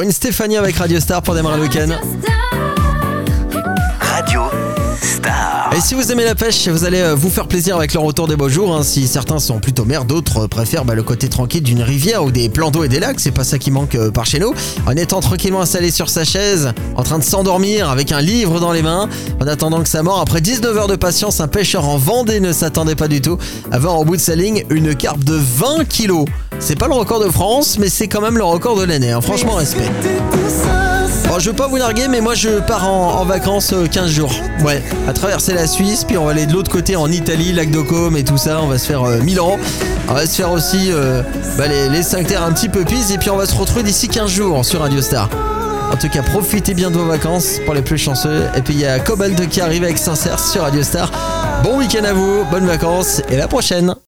Gwen Stefani avec Radio Star pour démarrer le week-end. Radio Star. Et si vous aimez la pêche, vous allez vous faire plaisir avec le retour des beaux jours. Si certains sont plutôt mer, d'autres préfèrent le côté tranquille d'une rivière ou des plans d'eau et des lacs. C'est pas ça qui manque par chez nous. En étant tranquillement installé sur sa chaise, en train de s'endormir avec un livre dans les mains, en attendant que ça mord. Après 19 heures de patience, un pêcheur en Vendée ne s'attendait pas du tout à voir au bout de sa ligne une carpe de 20 kilos. C'est pas le record de France, mais c'est quand même le record de l'année. Franchement, respect. Bon, je veux pas vous larguer, mais moi je pars en vacances 15 jours. Ouais, à traverser la Suisse, puis on va aller de l'autre côté en Italie, lac de Côme et tout ça. On va se faire Milan. On va se faire aussi les 5 terres un petit peu pise. Et puis on va se retrouver d'ici 15 jours sur Radio Star. En tout cas, profitez bien de vos vacances pour les plus chanceux. Et puis il y a Cobalt qui arrive avec Sincère sur Radio Star. Bon week-end à vous, bonnes vacances et à la prochaine.